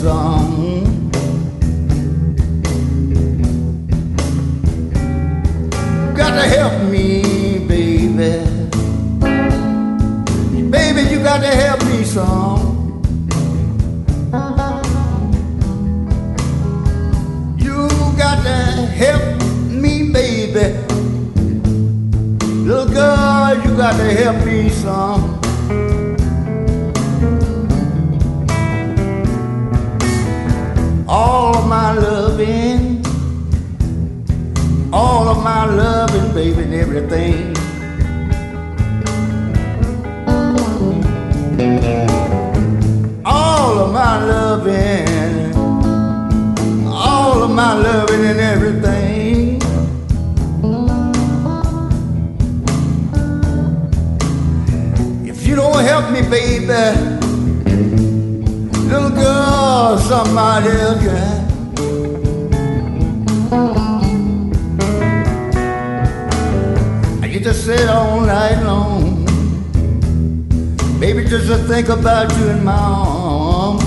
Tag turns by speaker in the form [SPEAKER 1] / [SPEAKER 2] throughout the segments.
[SPEAKER 1] some. Got to help me, baby. Baby, you got to help me some. You got to help me, baby. Little girl, you got to help me some. All of my loving, baby, and everything. All of my loving and everything. If you don't help me, baby, little girl, somebody else can. You just sit all night long, baby, just to think about you in my arms.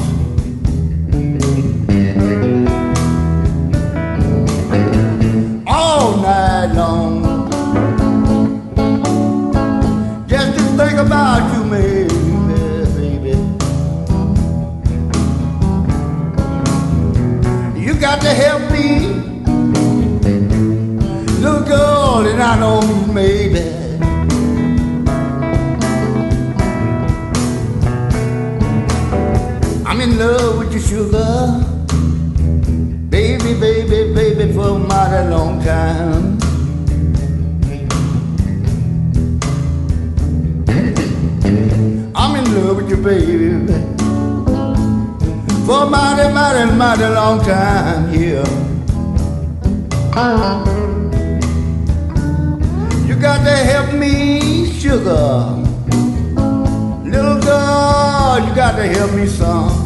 [SPEAKER 1] All night long, just to think about you, baby. You got to help me, little girl, and I know you, maybe. I'm in love with you, sugar, baby, baby, baby, for a mighty long time. I'm in love with you, baby, for a mighty, mighty, mighty long time, yeah. You got to help me, sugar. Little girl, you got to help me some.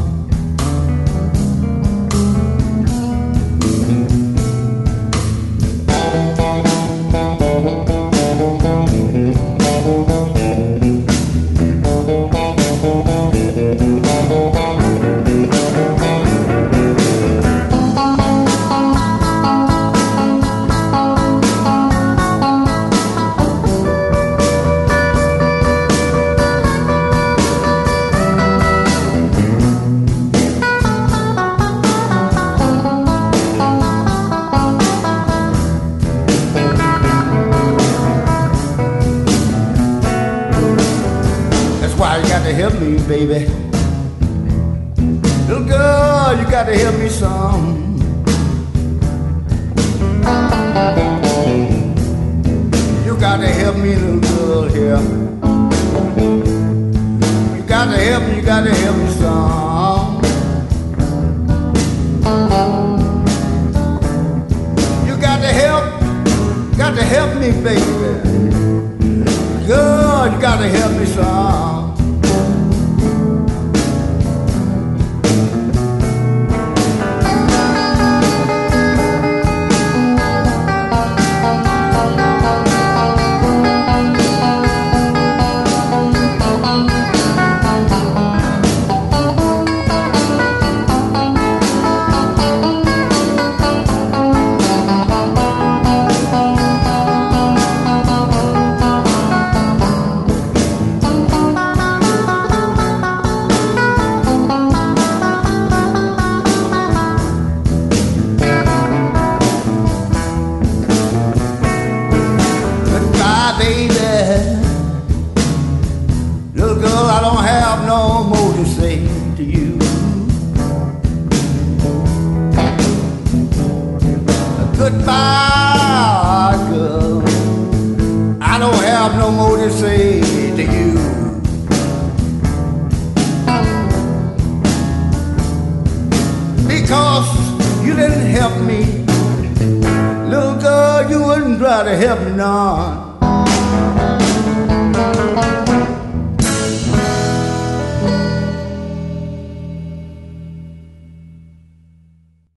[SPEAKER 1] Why you got to help me, baby? Little girl, you got to help me some. You got to help me, little girl, here. You got to help me, you got to help me some. You got to help me, baby. Girl, you got to help me some. Little girl, I don't have no more to say to you. Goodbye, girl, I don't have no more to say to you. Because you didn't help me, little girl, you wouldn't try to help me none.